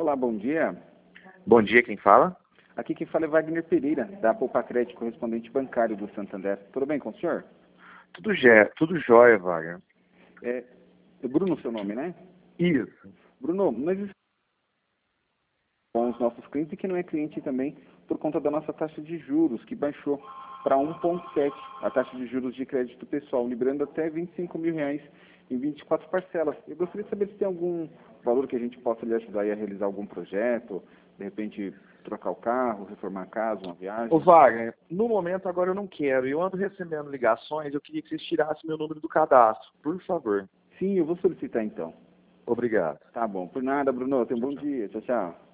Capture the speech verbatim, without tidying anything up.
Olá, bom dia. Bom dia, quem fala? Aqui quem fala é Wagner Pereira, da Poupa Crédito, correspondente bancário do Santander. Tudo bem com o senhor? Tudo, jé, tudo jóia, Wagner. É, é Bruno seu nome, né? Isso. Bruno, nós estamos com os nossos clientes e que não é cliente também por conta da nossa taxa de juros, que baixou para um vírgula sete, a taxa de juros de crédito pessoal, liberando até vinte e cinco mil reais em vinte e quatro parcelas. Eu gostaria de saber se tem algum valor que a gente possa lhe ajudar a realizar algum projeto, de repente trocar o carro, reformar a casa, uma viagem. Ô, Wagner, no momento agora eu não quero. Eu ando recebendo ligações, eu queria que vocês tirassem meu número do cadastro, por favor. Sim, eu vou solicitar então. Obrigado. Tá bom. Por nada, Bruno. Tenha um bom dia. Tchau, tchau.